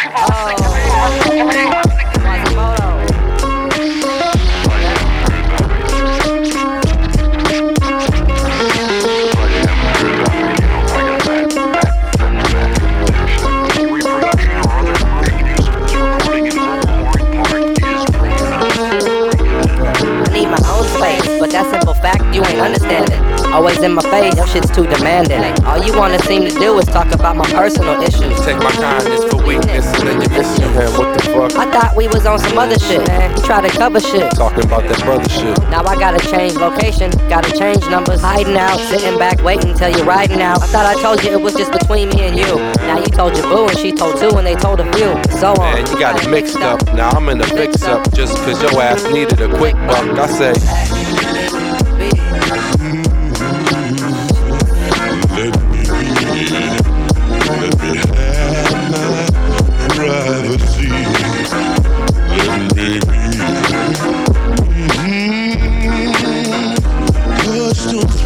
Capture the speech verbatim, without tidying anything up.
But that simple fact, you ain't understanding. Always in my face, your shit's too demanding. All you wanna seem to do is talk about my personal issues. Take my kindness for weakness and then you miss you. Man, what the fuck? I thought we was on some other shit, man. You try to cover shit. Talking about that brother shit. Now I gotta change location, gotta change numbers. Hiding out, sitting back, waiting till you're riding out. I thought I told you it was just between me and you. Now you told your boo and she told two and they told a few. So on. Man, you got it mixed up. Now I'm in a fix up. Just cause your ass needed a quick buck. I say Let me be, let me have my privacy. Let me be. Mm-hmm. Hush, don't